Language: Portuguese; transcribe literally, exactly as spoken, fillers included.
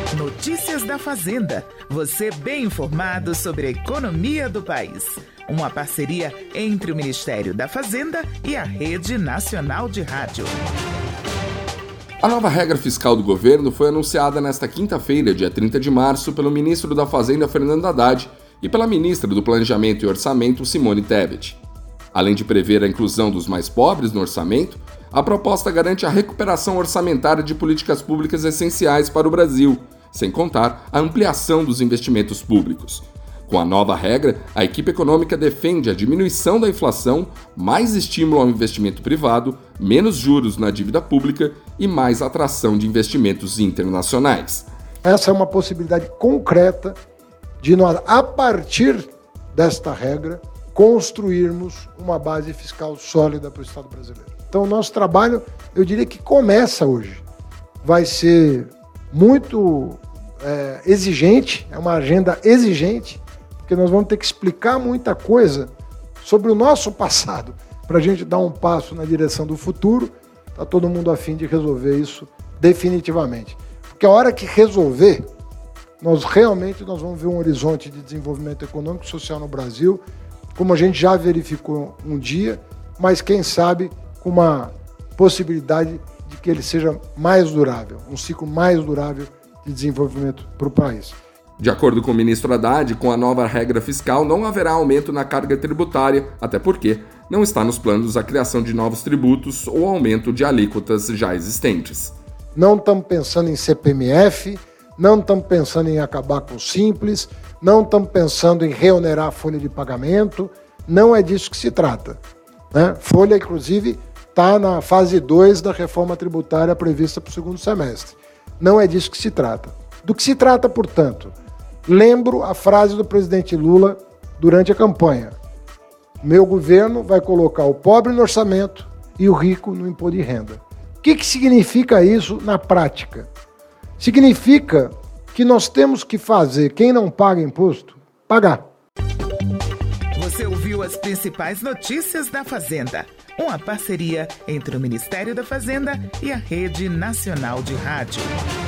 Notícias da Fazenda. Você bem informado sobre a economia do país. Uma parceria entre o Ministério da Fazenda e a Rede Nacional de Rádio. A nova regra fiscal do governo foi anunciada nesta quinta-feira, dia trinta de março, pelo ministro da Fazenda, Fernando Haddad, e pela ministra do Planejamento e Orçamento, Simone Tebet. Além de prever a inclusão dos mais pobres no orçamento, a proposta garante a recuperação orçamentária de políticas públicas essenciais para o Brasil, sem contar a ampliação dos investimentos públicos. Com a nova regra, a equipe econômica defende a diminuição da inflação, mais estímulo ao investimento privado, menos juros na dívida pública e mais atração de investimentos internacionais. Essa é uma possibilidade concreta de nós, a partir desta regra, construirmos uma base fiscal sólida para o Estado brasileiro. Então, o nosso trabalho, eu diria que começa hoje. Vai ser muito é, exigente, é uma agenda exigente, porque nós vamos ter que explicar muita coisa sobre o nosso passado para a gente dar um passo na direção do futuro. Está todo mundo a fim de resolver isso definitivamente. Porque a hora que resolver, nós realmente nós vamos ver um horizonte de desenvolvimento econômico e social no Brasil, como a gente já verificou um dia, mas quem sabe com uma possibilidade de que ele seja mais durável, um ciclo mais durável de desenvolvimento para o país. De acordo com o ministro Haddad, com a nova regra fiscal não haverá aumento na carga tributária, até porque não está nos planos a criação de novos tributos ou aumento de alíquotas já existentes. Não estamos pensando em C P M F, não estamos pensando em acabar com o Simples, não estamos pensando em reonerar a folha de pagamento, não é disso que se trata. Né? Folha, inclusive, está na fase dois da reforma tributária prevista para o segundo semestre. Não é disso que se trata. Do que se trata, portanto, lembro a frase do presidente Lula durante a campanha. Meu governo vai colocar o pobre no orçamento e o rico no imposto de renda. O que, que significa isso na prática? Significa que nós temos que fazer quem não paga imposto, pagar. Você ouviu as principais notícias da Fazenda. Uma parceria entre o Ministério da Fazenda e a Rede Nacional de Rádio.